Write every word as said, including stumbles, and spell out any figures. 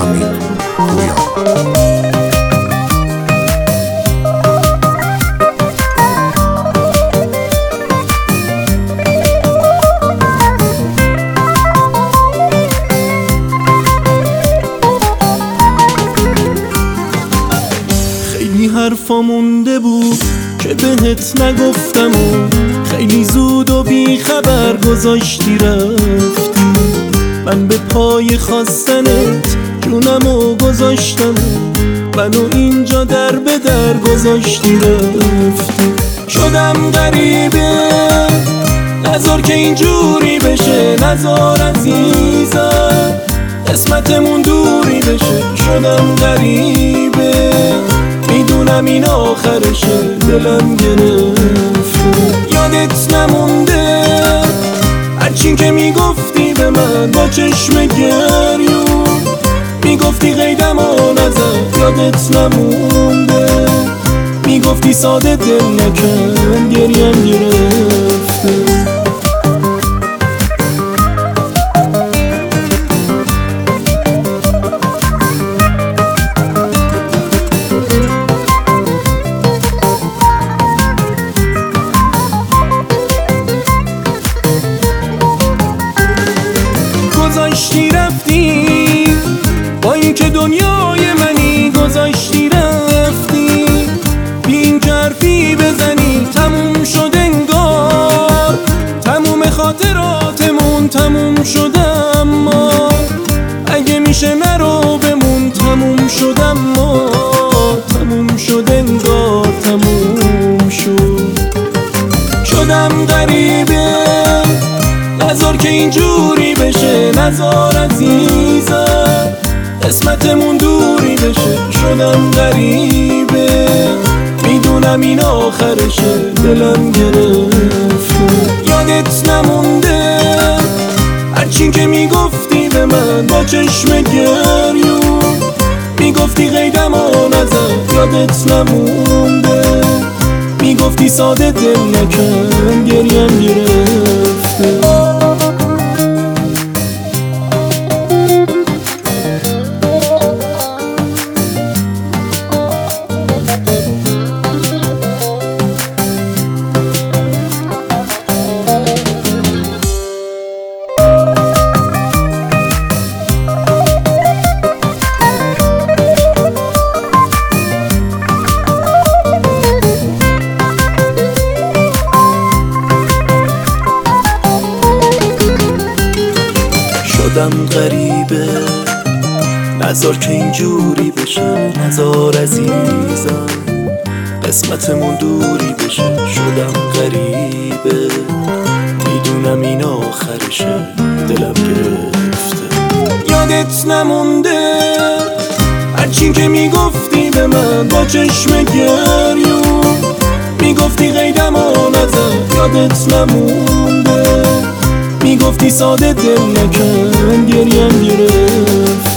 امین پویان. خیلی حرفا مونده بود که بهت نگفتم و خیلی زود و بی خبر گذاشتی رفتی. من به پای خواستنت جونمو گذاشتم و منو اینجا در به در گذاشتی رفتی. شدم غریبه، نذار که اینجوری بشه، نذار عزیزم قسمتمون دوری بشه. شدم غریبه، میدونم این آخرشه، دلم گرفته. یادت نمونده هرچین که میگفتی به من با چشم گریون، میگفتی قیدمو نزن. یادت نمونده میگفتی ساده دل نکن، گریم گرفته. گذاشتی رفتی با این که دنیای منی، گذاشتی رفتی بی این که حرفی بزنی. تموم شد انگار تموم خاطراتمون، تموم شد اما اگه میشه نرو بمون. تموم شد اما تموم شد انگار تموم شد. شدم غریبه، نذار که اینجوری بشه، نذار عزیزم قسمتمون دوری بشه. شدم غریبه، میدونم این آخرشه، دلم گرفته. یادت نمونده هرچین که میگفتی به من با چشم گریون، میگفتی قیدمو نزن. یادت نمونده میگفتی ساده دل نکن، گریم گرفته. شدم غریبه، نذار که اینجوری بشه، نذار عزیزم قسمتمون دوری بشه. شدم غریبه، میدونم این آخرشه، دلم گرفته. یادت نمونده هرچین که میگفتی به من با چشم گریون، میگفتی قیدمو نزن. یادت نمونده میگفتی ساده دل نکن، گریم گرفت.